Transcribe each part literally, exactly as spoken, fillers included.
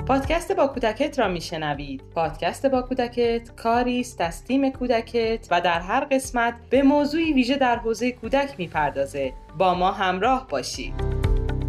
پادکست با کودکت را میشنوید. پادکست با کودکت کاری است از تیم کودکت و در هر قسمت به موضوعی ویژه در حوزه کودک میپردازه. با ما همراه باشید.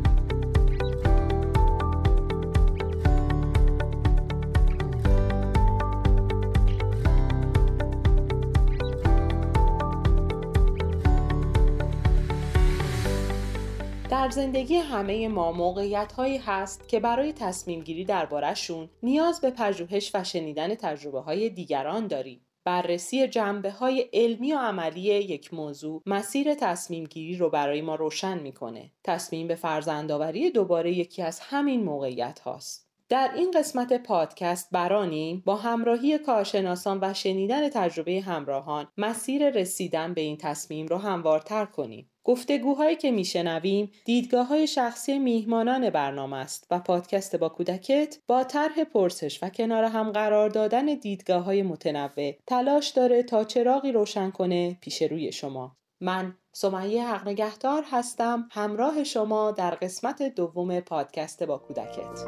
در زندگی همه ما موقعیت‌هایی هست که برای تصمیم گیری درباره‌شون نیاز به پژوهش و شنیدن تجربه‌های دیگران داریم. بررسی جنبه‌های علمی و عملی یک موضوع مسیر تصمیم گیری رو برای ما روشن می‌کنه. تصمیم به فرزندآوری دوباره یکی از همین موقعیت هاست. در این قسمت پادکست برانیم با همراهی کارشناسان و شنیدن تجربه همراهان مسیر رسیدن به این تصمیم رو هموارتر کنیم. گفتگوهایی که میشنویم دیدگاه‌های شخصی میهمانان برنامه است و پادکست با کودکت با طرح پرسش و کنار هم قرار دادن دیدگاه‌های متنوع تلاش داره تا چراغی روشن کنه پیش روی شما. من سمیه حق نگهدار هستم، همراه شما در قسمت دوم پادکست با کودکت.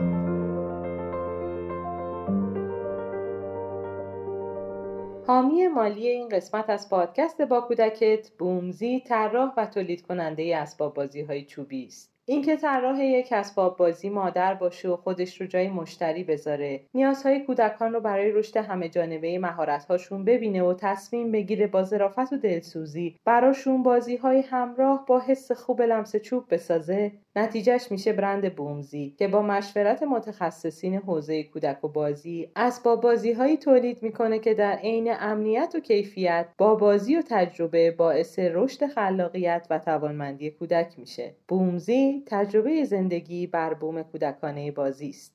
حامی مالی این قسمت از پادکست با کودکت بومزی طراح و تولید کننده اسباب بازی‌های چوبی است. اینکه طراح یک اسباب بازی مادر باشه و خودش رو جای مشتری بذاره، نیازهای کودکان رو برای رشد همه جانبه مهارت‌هاشون ببینه و تصمیم بگیره با ظرافت و دلسوزی براشون بازی‌های همراه با حس خوب لمس چوب بسازه، نتیجهش میشه برند بومزی که با مشورت متخصصین حوزه کودک و بازی اسباب بازی‌هایی تولید میکنه که در عین امنیت و کیفیت با بازی و تجربه باعث رشد خلاقیت و توانمندی کودک میشه. بومزی تجربه زندگی بر بوم کودکانه بازی است.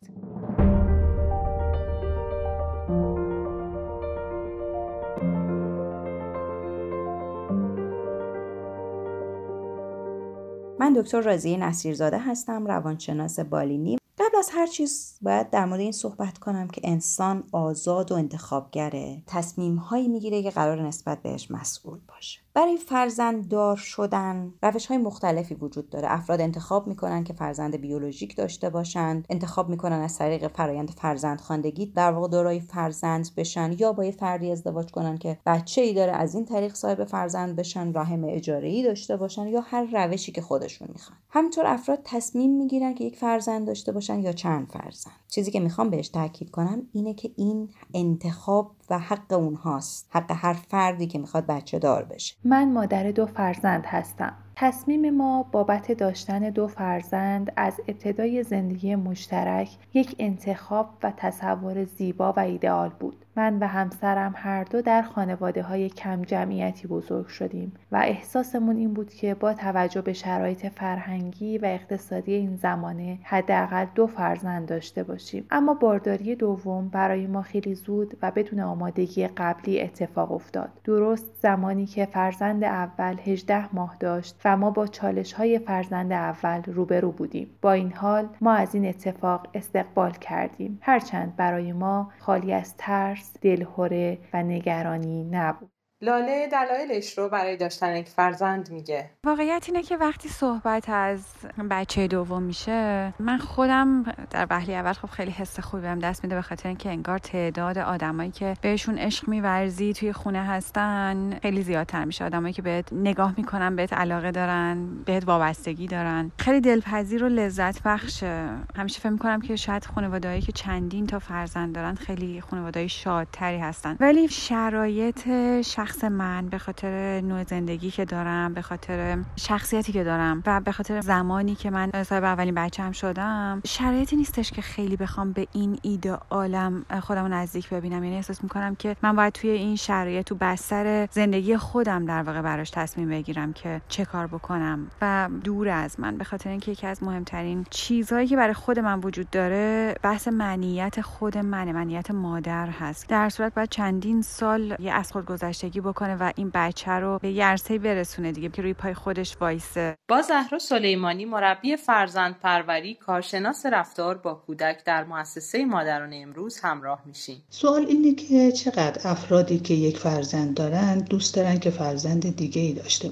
من دکتر راضیه نصیرزاده هستم، روانشناس بالینی. قبل از هر چیز باید در مورد این صحبت کنم که انسان آزاد و انتخابگره. تصمیم‌هایی میگیره که قرار نسبت بهش مسئول باشه. برای فرزنددار شدن روش‌های مختلفی وجود داره. افراد انتخاب میکنن که فرزند بیولوژیک داشته باشند، انتخاب میکنن از طریق فرآیند فرزندخواندگی در واقع دارای فرزند بشن، یا با یه فردی ازدواج کنن که بچه‌ای داره از این طریق صاحب فرزند بشن، رحم اجاره‌ای داشته باشن، یا هر روشی که خودشون میخوان. همینطور افراد تصمیم میگیرن که یک فرزند داشته باشن یا چند فرزند. چیزی که میخوام بهش تاکید کنم اینه که این انتخاب و حق اونهاست، حق هر فردی که میخواد بچه دار بشه. من مادر دو فرزند هستم. تصمیم ما بابت داشتن دو فرزند از ابتدای زندگی مشترک یک انتخاب و تصور زیبا و ایدئال بود. من و همسرم هر دو در خانواده‌های کم جمعیتی بزرگ شدیم و احساسمون این بود که با توجه به شرایط فرهنگی و اقتصادی این زمانه حداقل دو فرزند داشته باشیم. اما بارداری دوم برای ما خیلی زود و بدون آمادگی قبلی اتفاق افتاد. درست زمانی که فرزند اول هجده ماه داشت و ما با چالش‌های فرزند اول روبرو بودیم. با این حال ما از این اتفاق استقبال کردیم، هرچند برای ما خالی از ترس، دلهره و نگرانی نبود. لاله دلایلش رو برای داشتن یک فرزند میگه. واقعیت اینه که وقتی صحبت از بچه دوم میشه، من خودم در وهله اول خب خیلی حس خوبی بهم دست میده، به خاطر اینکه انگار تعداد آدمایی که بهشون عشق می‌ورزی توی خونه هستن خیلی زیادتر میشه. آدمایی که بهت نگاه میکنن، بهت علاقه دارن، بهت وابستگی دارن. خیلی دلپذیر و لذت بخشه. همیشه فکر میکنم که شاید خانواده‌ای که چندین تا فرزند دارن خیلی خانواده‌ای شادتری هستن. ولی شرایط شخص من به خاطر نوع زندگی که دارم، به خاطر شخصیتی که دارم و به خاطر زمانی که من صاحب اولین بچه‌م شدم، شرایطی نیستش که خیلی بخوام به این ایدئالم خودم رو نزدیک ببینم. یعنی احساس میکنم که من باید توی این شرایط تو بستر زندگی خودم در واقع براش تصمیم بگیرم که چه کار بکنم و دور از من، به خاطر اینکه یکی از مهمترین چیزهایی که برای خود من وجود داره بحث معنیت خود منه، معنیت مادر هست. در صورت باید چندین سال یه از خود گذشتگی بکنه و این بچه رو به عرصه‌ای برسونه دیگه که روی پای خودش وایسه. با زهرا سلیمانی، مربی فرزندپروری، کارشناس رفتار با کودک در مؤسسه مادران امروز همراه میشیم. سوال اینه که چقدر افرادی که یک فرزند دارن دوست دارن که فرزند دیگه‌ای داشته باشن.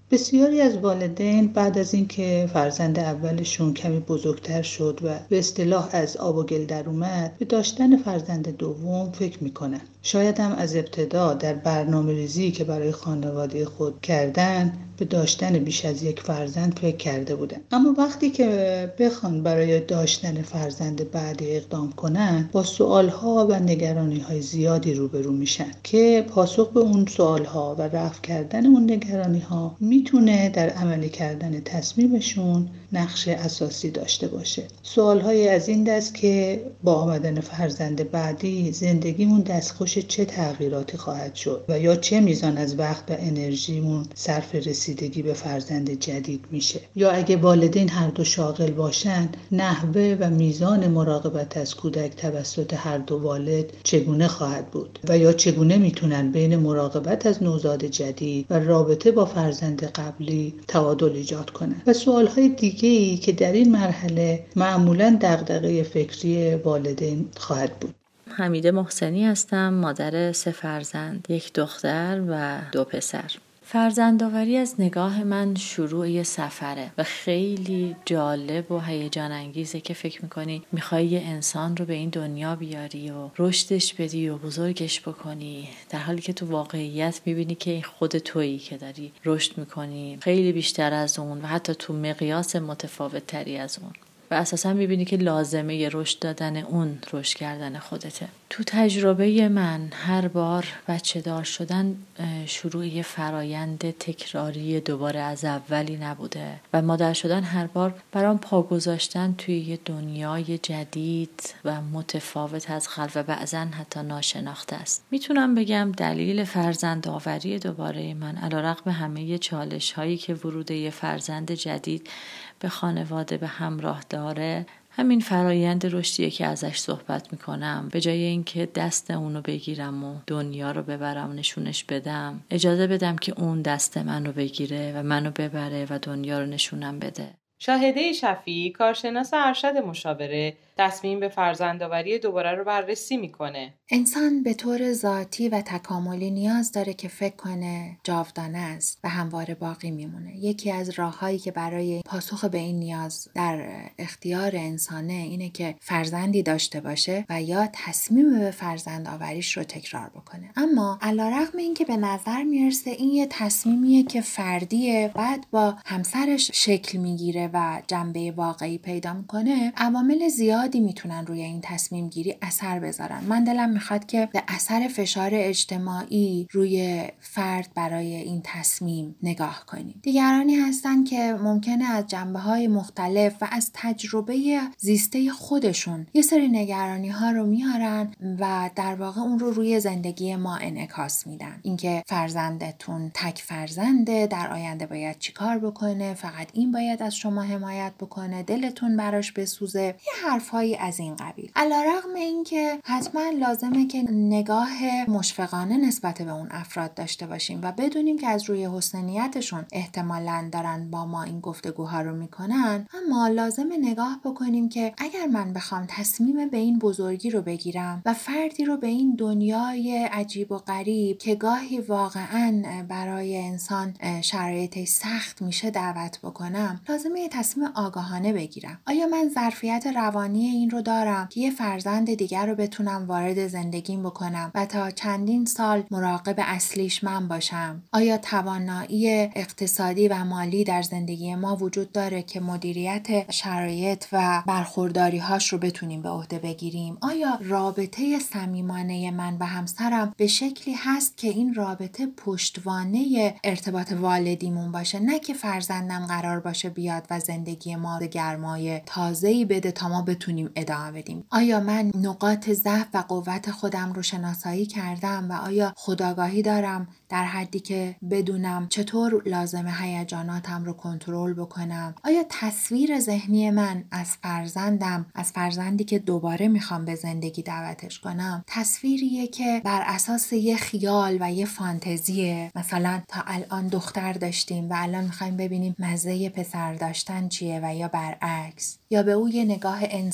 بسیاری از والدین بعد از اینکه فرزند اولشون کمی بزرگتر شد و به اصطلاح از آب و گل در اومد، به داشتن فرزند دوم فکر میکنن. شاید هم از ابتدا در برنامه ریزی که برای خانواده خود کردن به داشتن بیش از یک فرزند فکر کرده بودن. اما وقتی که بخوان برای داشتن فرزند بعدی اقدام کنن، با سوالها و نگرانی‌های زیادی روبرو میشن که پاسخ به اون سوالها و رفع کردن اون نگرانی‌ها میتونه در عملی کردن تصمیمشون نقش اساسی داشته باشه. سوالهای از این دست که با آمدن فرزند بعدی زندگیمون دستخوش چه تغییراتی خواهد شد و یا چه میزان از وقت و انرژیمون صرف رسیدگی به فرزند جدید میشه، یا اگه والدین هر دو شاغل باشن نحوه و میزان مراقبت از کودک توسط هر دو والد چگونه خواهد بود و یا چگونه میتونن بین مراقبت از نوزاد جدید و رابطه با فرزند قبلی تعادل ایجاد کنن. و سوالهای دیگه‌ای که در این مرحله معمولاً دغدغه فکری والدین خواهد بود. حمیده محسنی هستم، مادر سه فرزند، یک دختر و دو پسر. فرزندآوری از نگاه من شروع یه سفره و خیلی جالب و هیجان انگیزه که فکر میکنی میخوای یه انسان رو به این دنیا بیاری و رشدش بدی و بزرگش بکنی، در حالی که تو واقعیت میبینی که خود تویی که داری رشد میکنی، خیلی بیشتر از اون و حتی تو مقیاس متفاوت تری از اون، و اساسا میبینی که لازمه ی رشد دادن اون رشد کردن خودته. تو تجربه من هر بار بچه دار شدن شروع یه فرایند تکراری دوباره از اولی نبوده و مادر شدن هر بار برام پا گذاشتن توی یه دنیای جدید و متفاوت از قبل و بعضا حتی ناشناخته است. میتونم بگم دلیل فرزند آوری دوباره من علیرغم همه چالش هایی که ورود یه فرزند جدید به خانواده به همراه داره، همین فرایند رشدیه که ازش صحبت میکنم. به جای اینکه دست اونو بگیرم و دنیا رو ببرم نشونش بدم، اجازه بدم که اون دست منو بگیره و منو ببره و دنیا رو نشونم بده. شاهده شفیعی، کارشناس ارشد مشاوره، تصمیم به فرزندآوری دوباره رو بررسی میکنه. انسان به طور ذاتی و تکاملی نیاز داره که فکر کنه جاودانه است و همواره باقی میمونه. یکی از راههایی که برای پاسخ به این نیاز در اختیار انسانه اینه که فرزندی داشته باشه و یا تصمیم به فرزند آوریش رو تکرار بکنه. اما علیرغم اینکه به نظر میرسه این یه تصمیمیه که فردیه، بعد با همسرش شکل میگیره و جنبه واقعی پیدا میکنه، عوامل زیادی میتونن روی این تصمیم گیری اثر بذارن. من دلم میخواد که به اثر فشار اجتماعی روی فرد برای این تصمیم نگاه کنیم. دیگرانی هستن که ممکنه از جنبه‌های مختلف و از تجربه زیسته خودشون یه سری نگرانی ها رو میارن و در واقع اون رو روی زندگی ما انعکاس میدن. اینکه فرزندتون تک فرزنده، در آینده باید چیکار بکنه، فقط این باید از شما حمایت بکنه، دلتون براش بسوزه، یه حرفایی از این قبیل. علیرغم اینکه حتما لازمه که نگاه مشفقانه نسبت به اون افراد داشته باشیم و بدونیم که از روی حسن نیتشون احتمالاً دارن با ما این گفتگوها رو میکنن، اما لازمه نگاه بکنیم که اگر من بخوام تصمیم به این بزرگی رو بگیرم و فردی رو به این دنیای عجیب و غریب که گاهی واقعاً برای انسان شرایطی سخت میشه دعوت بکنم، لازمه یه تصمیم آگاهانه بگیرم. آیا من ظرفیت روانی این رو دارم که یه فرزند دیگر رو بتونم وارد زندگیم بکنم و تا چندین سال مراقب اصلیش من باشم؟ آیا توانایی اقتصادی و مالی در زندگی ما وجود داره که مدیریت شرایط و برخورداری هاش رو بتونیم به عهده بگیریم؟ آیا رابطه صمیمانه من و همسرم به شکلی هست که این رابطه پشتوانه ارتباط والدیمون باشه، نه که فرزندم قرار باشه بیاد و زندگی ما گرمای تازه‌ای بده تا ما بتونیم ادامه بدیم؟ آیا من نقاط ضعف و قوت خودم رو شناسایی کردم و آیا خودآگاهی دارم در حدی که بدونم چطور لازمه هیجاناتم رو کنترل بکنم؟ آیا تصویر ذهنی من از فرزندم، از فرزندی که دوباره میخوام به زندگی دعوتش کنم، تصویریه که بر اساس یه خیال و یه فانتزیه؟ مثلا تا الان دختر داشتیم و الان میخوایم ببینیم مزه پسر داشتن چیه و یا برعکس، یا به او یه نگاه انسان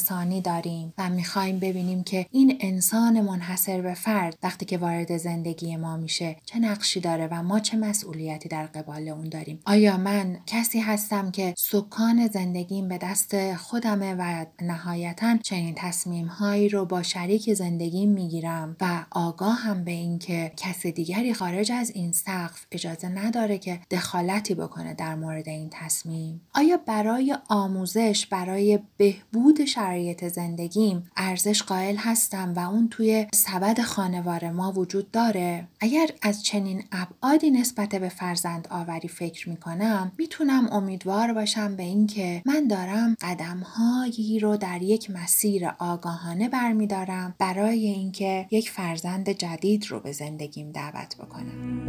انسانی داریم و میخوایم ببینیم که این انسان منحصر به فرد وقتی که وارد زندگی ما میشه چه نقشی داره و ما چه مسئولیتی در قبال اون داریم. آیا من کسی هستم که سکان زندگیم به دست خودمه و نهایتاً چنین تصمیم‌هایی رو با شریک زندگیم میگیرم و آگاهم به این که کس دیگری خارج از این سقف اجازه نداره که دخالتی بکنه در مورد این تصمیم؟ آیا برای آموزش، برای بهبود شرایط زندگیم ارزش قائل هستم و اون توی سبد خانوار ما وجود داره؟ اگر از چنین ابعادی نسبت به فرزند آوری فکر میکنم، میتونم امیدوار باشم به این که من دارم قدم‌هایی رو در یک مسیر آگاهانه برمیدارم برای اینکه یک فرزند جدید رو به زندگیم دعوت بکنم.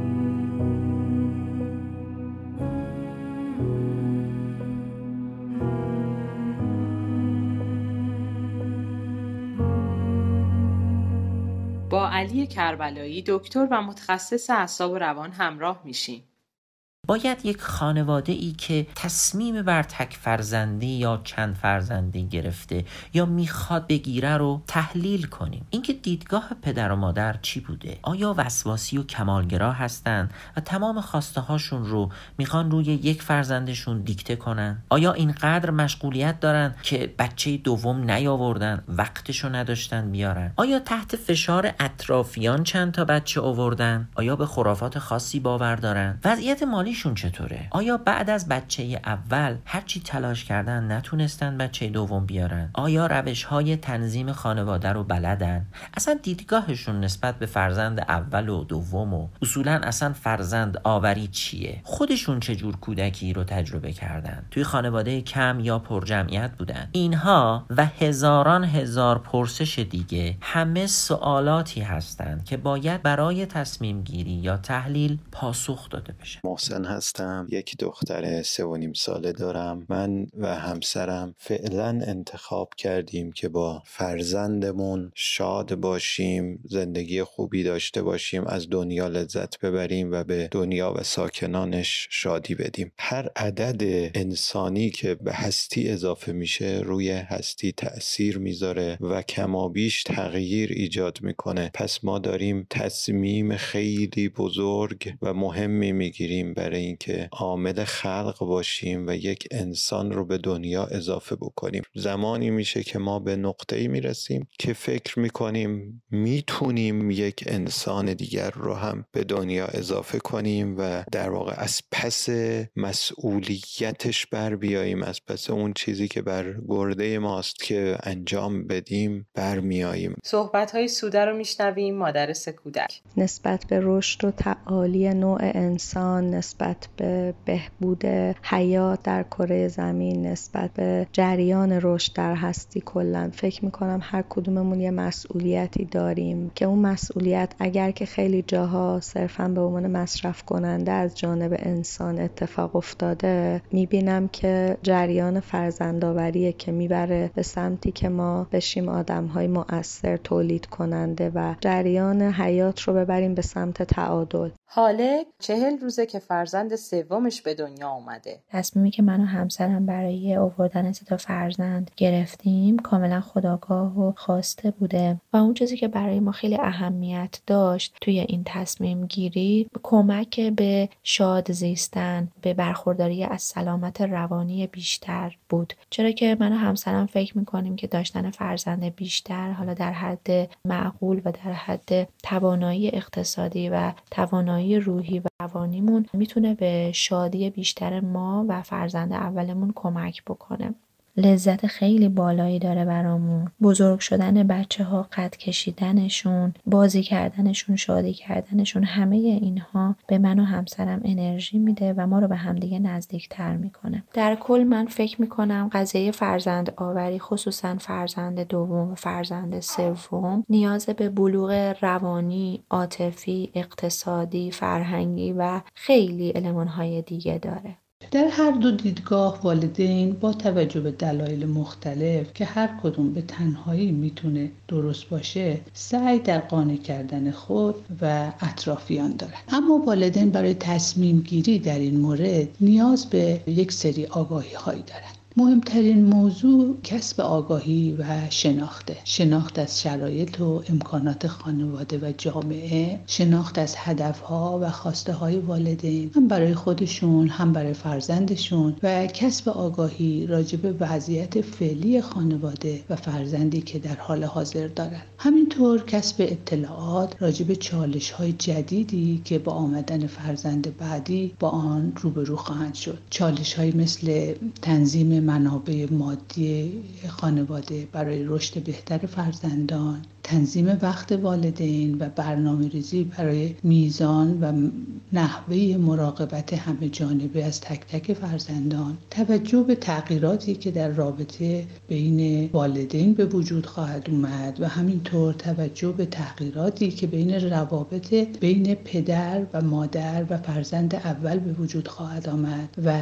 با علی کربلایی دکتر و متخصص اعصاب و روان همراه میشیم. باید یک خانواده ای که تصمیم بر تک فرزندی یا چند فرزندی گرفته یا میخواد بگیره رو تحلیل کنیم. اینکه دیدگاه پدر و مادر چی بوده؟ آیا وسواسی و کمالگرا هستن و تمام خواسته هاشون رو میخوان روی یک فرزندشون دیکته کنن؟ آیا اینقدر مشغولیت دارن که بچه دوم نیاوردن، وقتشو نداشتن بیارن؟ آیا تحت فشار اطرافیان چند تا بچه آوردن؟ آیا به خرافات خاصی باور دارن؟ وضعیت مالی شون چطوره؟ آیا بعد از بچه اول هرچی تلاش کردن نتونستن بچه دوم بیارن؟ آیا روش‌های تنظیم خانواده رو بلدن؟ اصلا دیدگاهشون نسبت به فرزند اول و دوم و اصولا اصلا فرزند آوری چیه؟ خودشون چه جور کودکی رو تجربه کردن؟ توی خانواده کم یا پرجمعیت بودن؟ اینها و هزاران هزار پرسش دیگه همه سوالاتی هستند که باید برای تصمیم گیری یا تحلیل پاسخ داده بشه. محسن هستم، یک دختر سه و نیم ساله دارم. من و همسرم فعلا انتخاب کردیم که با فرزندمون شاد باشیم، زندگی خوبی داشته باشیم، از دنیا لذت ببریم و به دنیا و ساکنانش شادی بدیم. هر عدد انسانی که به هستی اضافه میشه روی هستی تأثیر میذاره و کمابیش تغییر ایجاد میکنه. پس ما داریم تصمیم خیلی بزرگ و مهمی میگیریم برای اینکه عامل خلق باشیم و یک انسان رو به دنیا اضافه بکنیم. زمانی میشه که ما به نقطه‌ای میرسیم که فکر میکنیم میتونیم یک انسان دیگر رو هم به دنیا اضافه کنیم و در واقع از پس مسئولیتش بر بیاییم، از پس اون چیزی که بر گرده ماست که انجام بدیم بر میاییم. صحبت‌های سوده رو میشنویم، مادر سه کودک. نسبت به رشد و تعالی نوع انسان، نسبت به بهبود حیات در کره زمین، نسبت به جریان رشد در هستی کلا فکر میکنم هر کدوممون یه مسئولیتی داریم که اون مسئولیت اگر که خیلی جاها صرفا به عنوان مصرف کننده از جانب انسان اتفاق افتاده، میبینم که جریان فرزندآوریه که میبره به سمتی که ما بشیم آدم‌های مؤثر، تولید کننده و جریان حیات رو ببریم به سمت تعادل. حاله چهل روزه که فرزند سومش به دنیا اومده. تصمیمی که من و همسرم برای آوردن سه تا فرزند گرفتیم کاملا خودآگاه و خواسته بوده و اون چیزی که برای ما خیلی اهمیت داشت توی این تصمیم گیری کمک به شاد زیستن، به برخورداری از سلامت روانی بیشتر بود. چرا که من و همسرم فکر میکنیم که داشتن فرزند بیشتر، حالا در حد معقول و در حد توانایی اقتصادی و توانایی روحی و روانیمون میتونه به شادی بیشتر ما و فرزند اولمون کمک بکنه. لذت خیلی بالایی داره برامون. بزرگ شدن بچه ها، قد کشیدنشون، بازی کردنشون، شادی کردنشون، همه اینها به من و همسرم انرژی میده و ما رو به همدیگه نزدیکتر میکنه. در کل من فکر میکنم قضیه فرزند آوری، خصوصا فرزند دوم و فرزند سوم، نیاز به بلوغ روانی، عاطفی، اقتصادی، فرهنگی و خیلی المانهای دیگه داره. در هر دو دیدگاه والدین با توجه به دلایل مختلف که هر کدوم به تنهایی میتونه درست باشه سعی در قانع کردن خود و اطرافیان دارن. اما والدین برای تصمیم گیری در این مورد نیاز به یک سری آگاهی هایی دارن. مهمترین موضوع کسب آگاهی و شناخته. شناخت از شرایط و امکانات خانواده و جامعه، شناخت از هدفها و خواسته های والدین هم برای خودشون هم برای فرزندشون و کسب آگاهی راجع به وضعیت فعلی خانواده و فرزندی که در حال حاضر دارن. همینطور کسب اطلاعات راجع به چالش های جدیدی که با آمدن فرزند بعدی با آن روبرو خواهند شد. چالش های مثل تنظیم منابع مادی خانواده برای رشد بهتر فرزندان، تنظیم وقت والدین و برنامه‌ریزی برای میزان و نحوه مراقبت همه جانبه از تک تک فرزندان، توجه به تغییراتی که در رابطه بین والدین به وجود خواهد اومد و همینطور توجه به تغییراتی که بین روابط بین پدر و مادر و فرزند اول به وجود خواهد آمد و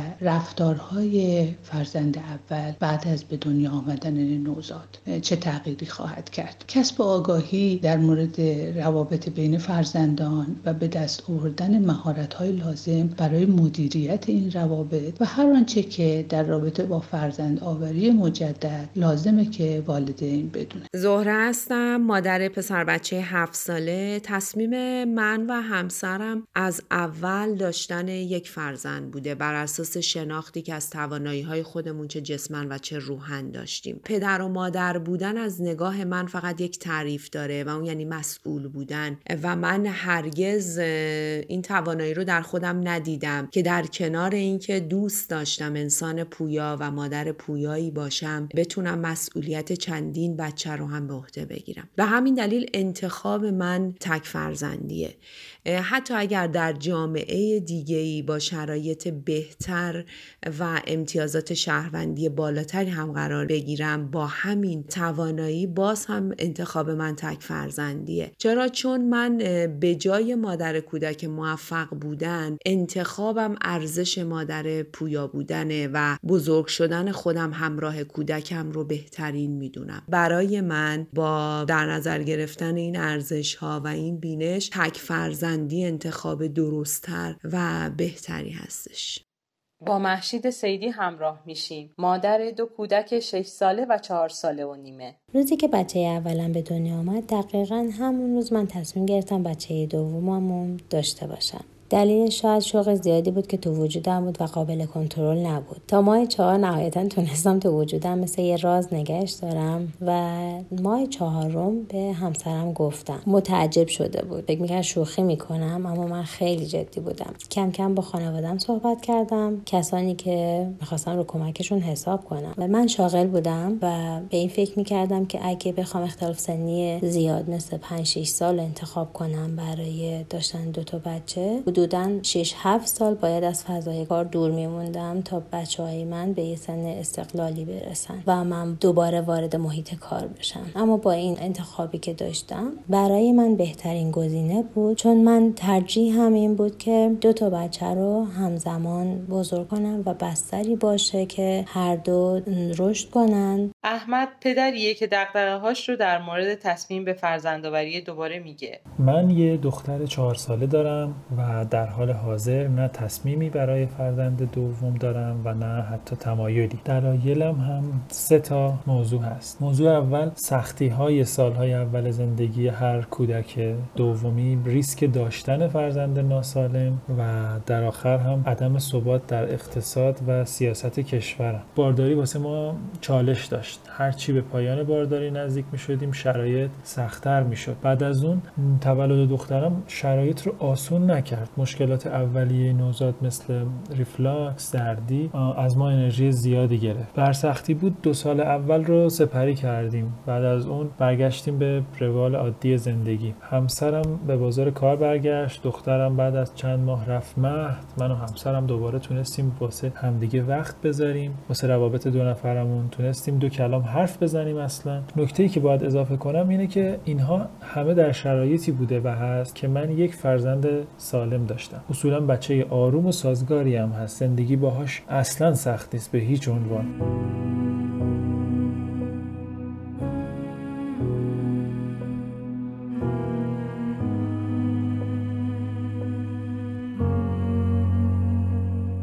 رفتارهای فرزند اول بعد از به دنیا آمدن نوزاد چه تغییری خواهد کرد. کسب آگاهی در مورد روابط بین فرزندان و به دست آوردن مهارت‌های لازم برای مدیریت این روابط و هر آنچه که در رابطه با فرزند آوری مجدد لازمه که والدین بدونن. زهره هستم، مادر پسر بچه هفت ساله. تصمیم من و همسرم از اول داشتن یک فرزند بوده بر اساس شناختی که از توانایی‌های خودمون چه جسماً و چه روحاً داشتیم. پدر و مادر بودن از نگاه من فقط یک تعریف داره و اون یعنی مسئول بودن و من هرگز این توانایی رو در خودم ندیدم که در کنار اینکه دوست داشتم انسان پویا و مادر پویایی باشم بتونم مسئولیت چندین بچه رو هم به عهده بگیرم. به همین دلیل انتخاب من تک فرزندیه. حتی اگر در جامعه دیگه‌ای با شرایط بهتر و امتیازات شهروندی بالاتری هم قرار بگیرم، با همین توانایی باز هم انتخاب من تک فرزندیه. چرا؟ چون من به جای مادر کودک موفق بودن، انتخابم ارزش مادر پویا بودنه و بزرگ شدن خودم همراه کودکم رو بهترین میدونم. برای من با در نظر گرفتن این ارزش ها و این بینش، تک فرزندی انتخاب درست‌تر و بهتری هستش. با مهشید سیدی همراه میشیم، مادر دو کودک شش ساله و چهار ساله و نیمه. روزی که بچه اولم به دنیا آمد، دقیقاً همون روز من تصمیم گرفتم بچه دوممون داشته باشم. دلیل شاید شوق زیادی بود که تو وجودم بود و قابل کنترل نبود. تا ماه چهار نهایتاً تونستم تو وجودم مثل یه راز نگهش دارم و ماه چهارم به همسرم گفتم. متعجب شده بود. فکر می‌کرد شوخی میکنم، اما من خیلی جدی بودم. کم کم با خانواده‌ام صحبت کردم، کسانی که می‌خواستم رو کمکشون حساب کنم و من شاغل بودم و به این فکر می‌کردم که اگه بخوام اختلاف سنی زیاد مثل پنج شش سال انتخاب کنم برای داشتن دو تا بچه، حدوداً شش هفت سال باید از فضای کار دور میموندم تا بچه‌های من به یه سن استقلالی برسن و من دوباره وارد محیط کار بشم. اما با این انتخابی که داشتم برای من بهترین گزینه بود، چون من ترجیحم این بود که دو تا بچه رو همزمان بزرگ کنم و بستری باشه که هر دو رشد کنن. احمد پدریه که دغدغه‌هاش رو در مورد تصمیم به فرزندآوری دوباره میگه. من یه دختر چهار ساله دارم و در حال حاضر نه تصمیمی برای فرزند دوم دارم و نه حتی تمایلی. دلایلم هم سه تا موضوع هست. موضوع اول سختی‌های سالهای اول زندگی هر کودک دومی، ریسک داشتن فرزند ناسالم و در آخر هم عدم ثبات در اقتصاد و سیاست کشورم. بارداری واسه ما چالش داشت. هر چی به پایان بارداری نزدیک می‌شدیم شرایط سخت‌تر می‌شد. بعد از اون تولد دخترم شرایط رو آسون نکرد. مشکلات اولیه نوزاد مثل ریفلاکس، دردی از ما انرژی زیادی گرفت. برسختی بود. دو سال اول رو سپری کردیم. بعد از اون برگشتیم به روال عادی زندگی. همسرم به بازار کار برگشت، دخترم بعد از چند ماه رفت مهد. من و همسرم دوباره تونستیم واسه همدیگه وقت بذاریم. واسه روابط دو نفرمون تونستیم دو کلام حرف بزنیم. اصلا نکته‌ای که باید اضافه کنم اینه که اینها همه در شرایطی بوده و هست که من یک فرزند سالم داشتم. اصولا بچه آروم و سازگاری هم هست. زندگی باهاش اصلا سخت نیست به هیچ عنوان.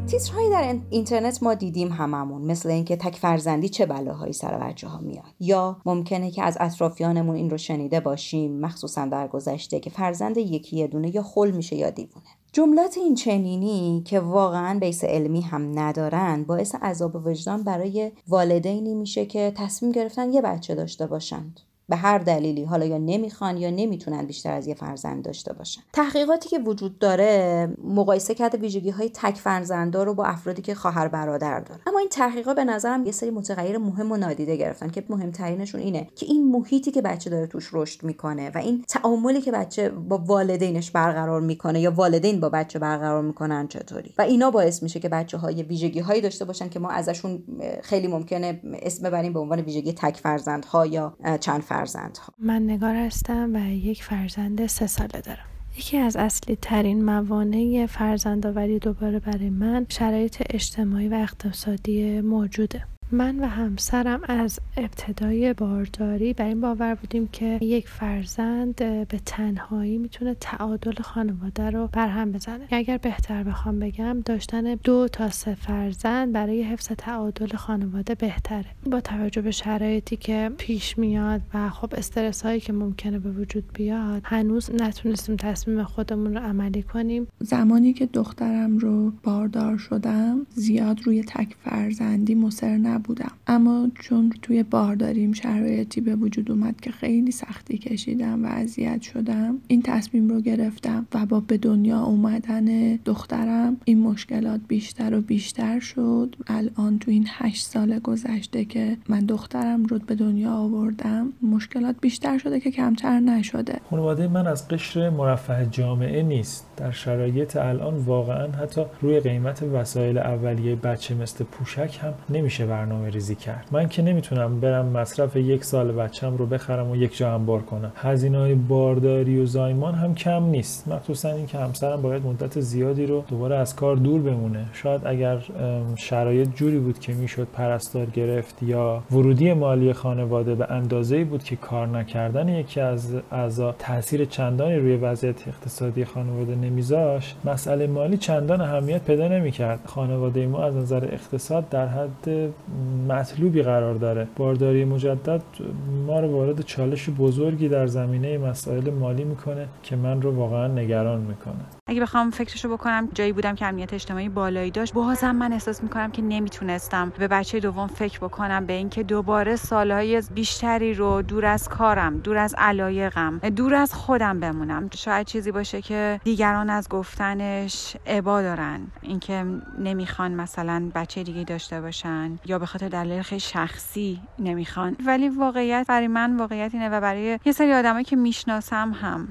تیترهایی در اینترنت ما دیدیم هممون، مثل اینکه تک فرزندی چه بلاهایی سر بچه‌ها میاد، یا ممکنه که از اطرافیانمون این رو شنیده باشیم مخصوصا در گذشته که فرزند یکی یه دونه یا خل میشه یا دیوونه. جملات این چنینی که واقعاً بیس علمی هم ندارن باعث عذاب وجدان برای والدینی میشه که تصمیم گرفتن یه بچه داشته باشند به هر دلیلی، حالا یا نمیخوان یا نمیتونن بیشتر از یه فرزند داشته باشن. تحقیقاتی که وجود داره مقایسه کرده ویژگی‌های تک فرزندا رو با افرادی که خواهر برادر دارن، اما این تحقیقات به نظرم یه سری متغیر مهم و نادیده گرفتن که مهمترینشون اینه که این محیطی که بچه داره توش رشد میکنه و این تعاملی که بچه با والدینش برقرار میکنه یا والدین با بچه برقرار میکنن چطوری، و اینا باعث میشه که بچه‌ها یه ویژگی‌هایی داشته باشن که ما ازشون خیلی ممکنه اسم ببریم به عنوان ویژگی تک فرزندها یا چند فرزند. من نگار هستم و یک فرزند سه ساله دارم. یکی از اصلی ترین موانع فرزندآوری دوباره برای من شرایط اجتماعی و اقتصادی موجوده. من و همسرم از ابتدای بارداری بر این باور بودیم که یک فرزند به تنهایی میتونه تعادل خانواده رو برهم بزنه. اگر بهتر بخوام بگم داشتن دو تا سه فرزند برای حفظ تعادل خانواده بهتره. با توجه به شرایطی که پیش میاد و خب استرس هایی که ممکنه به وجود بیاد هنوز نتونستیم تصمیم خودمون رو عملی کنیم. زمانی که دخترم رو باردار شدم زیاد روی تک فرزندی مصر نبودم، اما چون توی بارداریم شرایطی به وجود اومد که خیلی سختی کشیدم و اذیت شدم، این تصمیم رو گرفتم و با به دنیا اومدن دخترم این مشکلات بیشتر و بیشتر شد. الان تو این هشت سال گذشته که من دخترم رو به دنیا آوردم مشکلات بیشتر شده که کمتر نشده. خانواده من از قشر مرفه جامعه نیست. در شرایط الان واقعا حتی روی قیمت وسایل اولیه بچه مثل پوشک هم نمیشه برنامه ریزی کرد. من که نمیتونم برم مصرف یک سال بچم رو بخرم و یک جا انبار کنم. هزینه‌های بارداری و زایمان هم کم نیست، مخصوصا این که همسرم باید مدت زیادی رو دوباره از کار دور بمونه. شاید اگر شرایط جوری بود که میشد پرستار گرفت یا ورودی مالی خانواده به اندازه‌ای بود که کار نکردن یکی از اعضا تاثیر چندانی روی وضعیت اقتصادی خانواده نمیذاشت، مسئله مالی چندان اهمیت پیدا نمی‌کرد. خانواده ما از نظر اقتصاد در حد مطلوبی قرار داره. بارداری مجدد ما رو وارد چالش بزرگی در زمینه مسائل مالی میکنه که من رو واقعا نگران میکنه. اگه بخوام فکرشو بکنم جایی بودم که امنیت اجتماعی بالایی داشت، بازم من احساس میکنم که نمیتونستم به بچه دوم فکر بکنم، به اینکه دوباره سالهای بیشتری رو دور از کارم، دور از علایقم، دور از خودم بمونم. شاید چیزی باشه که دیگران از گفتنش ابا دارن، اینکه نمیخوان مثلا بچه دیگه داشته باشن یا به خاطر دلایل خیلی شخصی نمیخوان، ولی واقعیت برای من واقعیت اینه و برای یه سری آدمایی که میشناسم هم.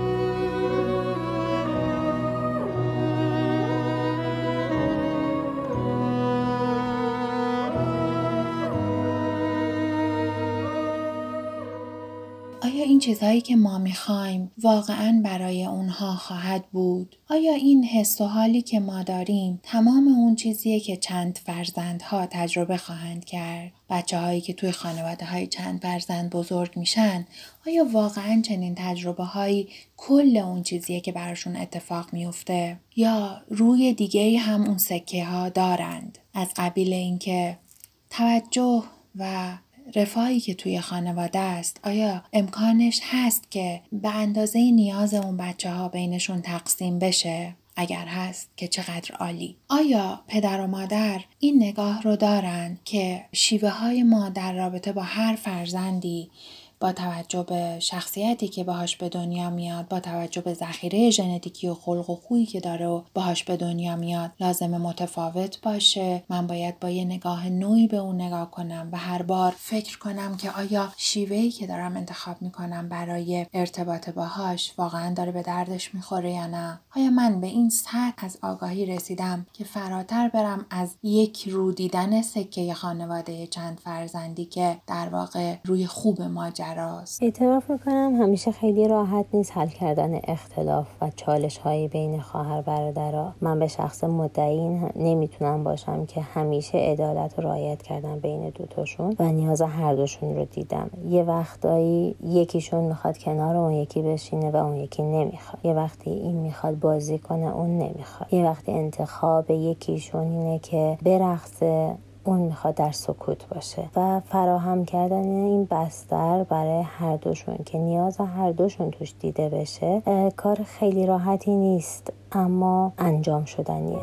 آیا این چیزهایی که ما میخوایم واقعاً برای اونها خواهد بود؟ آیا این حس و حالی که ما داریم تمام اون چیزیه که چند فرزندها تجربه خواهند کرد؟ بچه هایی که توی خانواده های چند فرزند بزرگ میشن، آیا واقعاً چنین تجربه هایی کل اون چیزیه که براشون اتفاق میفته؟ یا روی دیگه هم اون سکه ها دارند؟ از قبیل اینکه توجه و رفاهی که توی خانواده است، آیا امکانش هست که به اندازه نیاز اون بچه ها بینشون تقسیم بشه؟ اگر هست که چقدر عالی. آیا پدر و مادر این نگاه رو دارن که شیوه های ما در رابطه با هر فرزندی با توجه به شخصیتی که باهاش به دنیا میاد، با توجه به ذخیره ژنتیکی و خلق و خویی که داره و باهاش به دنیا میاد لازم متفاوت باشه؟ من باید با یه نگاه نوعی به اون نگاه کنم و هر بار فکر کنم که آیا شیوهی که دارم انتخاب میکنم برای ارتباط باهاش واقعا داره به دردش میخوره یا نه؟ آیا من به این سطح از آگاهی رسیدم که فراتر برم از یک رو دیدن سکه خانواده چند فرزندی که در واقع روی خوب ما ماجراست؟ اعتراف میکنم همیشه خیلی راحت نیست حل کردن اختلاف و چالش های بین خواهر برادرها. من به شخص مدعی نمیتونم باشم که همیشه عدالت رو رعایت کردم بین دوتاشون و نیاز هر دوشون رو دیدم. یه وقتایی یکیشون میخواد کنار اون یکی بشینه و اون یکی نمیخواد. یه وقتی این میخواد بازی کنه اون نمیخواد. یه وقتی انتخاب یکیشون اینه که برقصه اون میخواد در سکوت باشه و فراهم کردن این بستر برای هر دوشون که نیاز هر دوشون توش دیده بشه کار خیلی راحتی نیست، اما انجام شدنیه.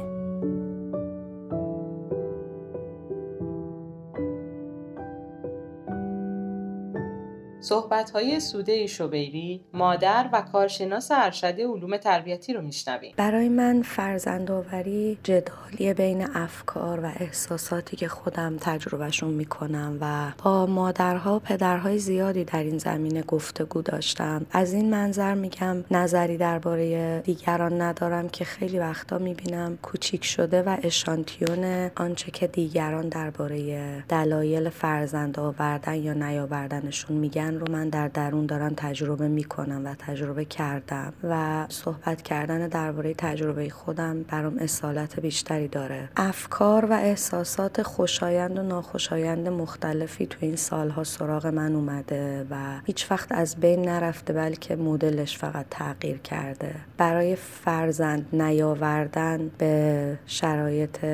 صحبت‌های سوده شبیری، مادر و کارشناس ارشد علوم تربیتی رو میشنویم. برای من فرزندآوری جدالی بین افکار و احساساتی که خودم تجربهشون میکنم و با مادرها و پدرهای زیادی در این زمینه گفتگو داشتم. از این منظر میگم نظری درباره دیگران ندارم که خیلی وقتا میبینم کوچیک شده و اشانتیون آنچه که دیگران درباره دلایل فرزند آوردن یا نیاوردنشون میگن رو من در درون دارم تجربه میکنم و تجربه کردم و صحبت کردن درباره تجربه خودم برام اصالت بیشتری داره. افکار و احساسات خوشایند و ناخوشایند مختلفی تو این سالها سراغ من اومده و هیچ وقت از بین نرفته، بلکه مدلش فقط تغییر کرده. برای فرزند نیاوردن به شرایط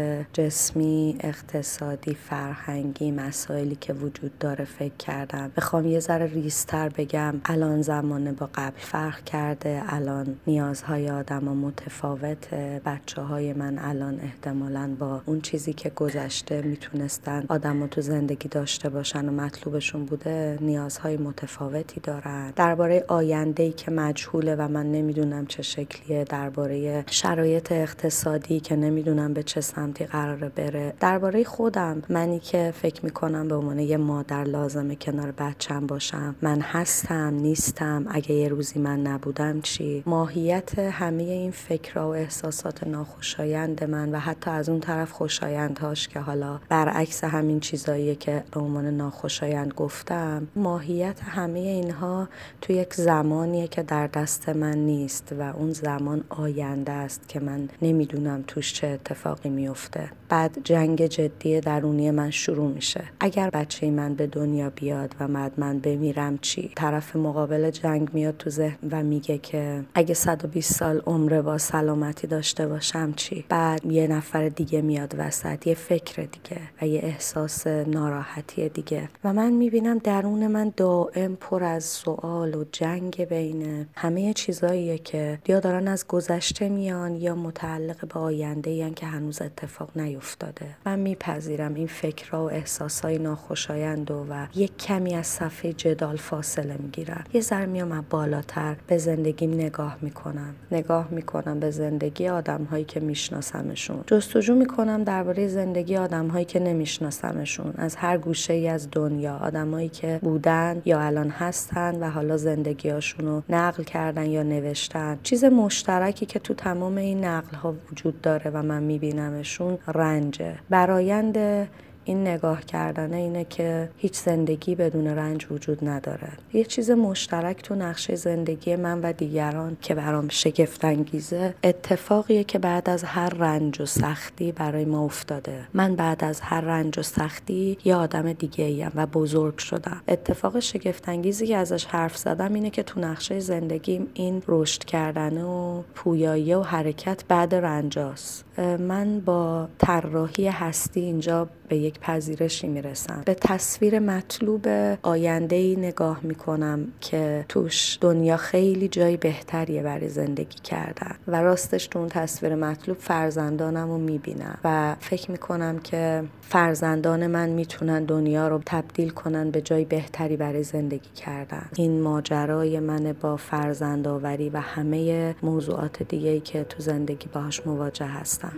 جسمی، اقتصادی، فرهنگی، مسائلی که وجود داره فکر کردم. بخوام یه ذره ریزتر بگم، الان زمانه با قبل فرق کرده، الان نیازهای آدم ها متفاوته. بچه های من الان احتمالاً با اون چیزی که گذشته میتونستن آدم ها تو زندگی داشته باشن و مطلوبشون بوده نیازهای متفاوتی دارن. درباره آینده‌ای که مجهوله و من نمیدونم چه شکلیه، درباره شرایط اقتصادی که نمیدونم به چه سمتی قراره بره، درباره خودم، منی که فکر میکنم به عنوان یه مادر لازمه کنار بچم باشم، من هستم نیستم، اگه یه روزی من نبودم چی؟ ماهیت همه این فکرها و احساسات ناخوشایند من و حتی از اون طرف خوشایندهاش که حالا برعکس همین چیزاییه که به عنوان ناخوشایند گفتم، ماهیت همه اینها تو یک زمانیه که در دست من نیست و اون زمان آینده است که من نمیدونم توش چه اتفاقی میفته. بعد جنگ جدی درونی من شروع میشه. اگر بچه من به دنیا بیاد و بعد من بمیرم چی؟ طرف مقابل جنگ میاد تو ذهن و میگه که اگه صد و بیست سال عمر با سلامتی داشته باشم چی؟ بعد یه نفر دیگه میاد وسط، یه فکر دیگه و یه احساس ناراحتی دیگه و من میبینم درون من دائم پر از سوال و جنگ بین همه چیزاییه که یا دارن از گذشته میان یا متعلق به آینده این که هنوز اتفاق نیفتاده. من میپذیرم این فکرها و احساسای ناخوشایند و, و یک کمی از صفحه جدال فاصله میگیرم. یه ذره میام بالاتر به زندگیم نگاه میکنم. نگاه میکنم به زندگی آدم‌هایی که میشناسمشون. جستجو میکنم درباره زندگی آدم‌هایی که نمیشناسمشون. از هر گوشه‌ای از دنیا، آدمایی که بودن یا الان هستن و حالا زندگی‌هاشون رو نقل کردن یا نوشتن. چیز مشترکی که تو تمام این نقل‌ها وجود داره و من میبینمشون رنجه. برآیند این نگاه کردن اینه که هیچ زندگی بدون رنج وجود نداره. یه چیز مشترک تو نقشه زندگی من و دیگران که برام شگفت انگیزه، اتفاقیه که بعد از هر رنج و سختی برای ما افتاده. من بعد از هر رنج و سختی یه آدم دیگه ایم و بزرگ شدم. اتفاق شگفت انگیزی که ازش حرف زدم اینه که تو نقشه زندگیم این رشد کردن و پویایی و حرکت بعد رنجاست. من با طراحی هستی اینجا به یک پذیرشی میرسم. به تصویر مطلوب آینده‌ای نگاه میکنم که توش دنیا خیلی جای بهتریه برای زندگی کردن و راستش تو اون تصویر مطلوب فرزندانم رو میبینم و فکر میکنم که فرزندان من میتونن دنیا رو تبدیل کنن به جای بهتری برای زندگی کردن. این ماجرای من با فرزندآوری و همه موضوعات دیگه‌ای که تو زندگی باهاش مواجه هستم.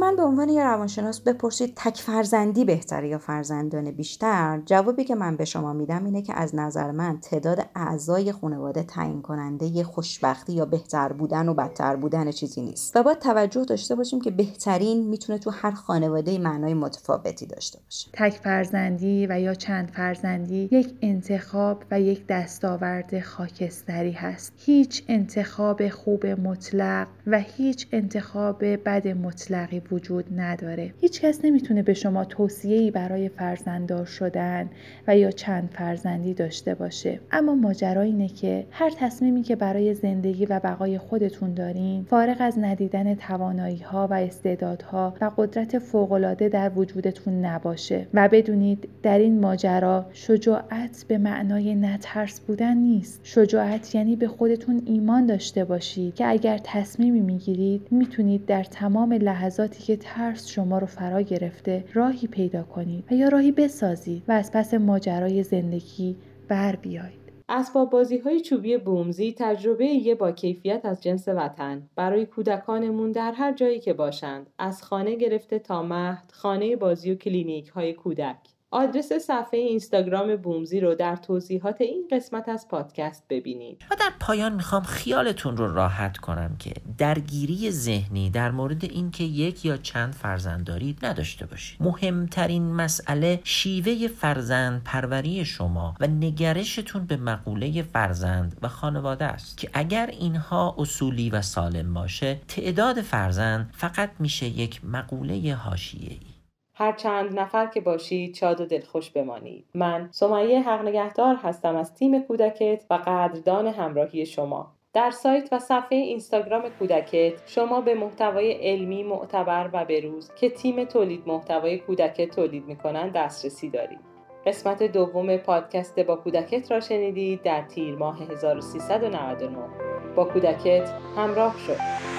من به عنوان یه روانشناس بپرسید تک فرزندی بهتره یا فرزندان بیشتر، جوابی که من به شما میدم اینه که از نظر من تعداد اعضای خانواده تعیین کننده یه خوشبختی یا بهتر بودن و بدتر بودن چیزی نیست و باید توجه داشته باشیم که بهترین میتونه تو هر خانواده معنای متفاوتی داشته باشه. تک فرزندی و یا چند فرزندی یک انتخاب و یک دستاورد خاکستری هست. هیچ انتخاب خوب مطلق و هیچ انتخاب بد مطلقی وجود نداره. هیچ کس نمیتونه به شما توصیه‌ای برای فرزنددار شدن و یا چند فرزندی داشته باشه. اما ماجرا اینه که هر تصمیمی که برای زندگی و بقای خودتون دارین، فارغ از ندیدن توانایی‌ها و استعدادها و قدرت فوق‌العاده در وجودتون نباشه و بدونید در این ماجرا شجاعت به معنای نترس بودن نیست. شجاعت یعنی به خودتون ایمان داشته باشید که اگر تصمیمی میگیرید میتونید در تمام لحظاتی که ترس شما رو فرا گرفته راهی پیدا کنید و یا راهی بسازید و از پس ماجرای زندگی بر بیایید. اسباب بازی‌های چوبی بومزی تجربه یه با کیفیت از جنس وطن برای کودکانمون در هر جایی که باشند، از خانه گرفته تا مهد، خانه بازی و کلینیک‌های کودک. آدرس صفحه اینستاگرام بومزی رو در توضیحات این قسمت از پادکست ببینید. و در پایان میخوام خیالتون رو راحت کنم که درگیری ذهنی در مورد اینکه یک یا چند فرزند دارید نداشته باشید. مهمترین مسئله شیوه فرزند پروری شما و نگرشتون به مقوله فرزند و خانواده است که اگر اینها اصولی و سالم باشه، تعداد فرزند فقط میشه یک مقوله حاشیه‌ای. هر چند نفر که باشید شاد و دلخوش بمانید. من سمیه حق نگهدار هستم از تیم کودکت و قدردان همراهی شما. در سایت و صفحه اینستاگرام کودکت شما به محتوای علمی معتبر و بروز که تیم تولید محتوای کودکت تولید می‌کنند دسترسی دارید. قسمت دوم پادکست با کودکت را شنیدید در تیر ماه هزار و سیصد و نود و نه. با کودکت همراه شد.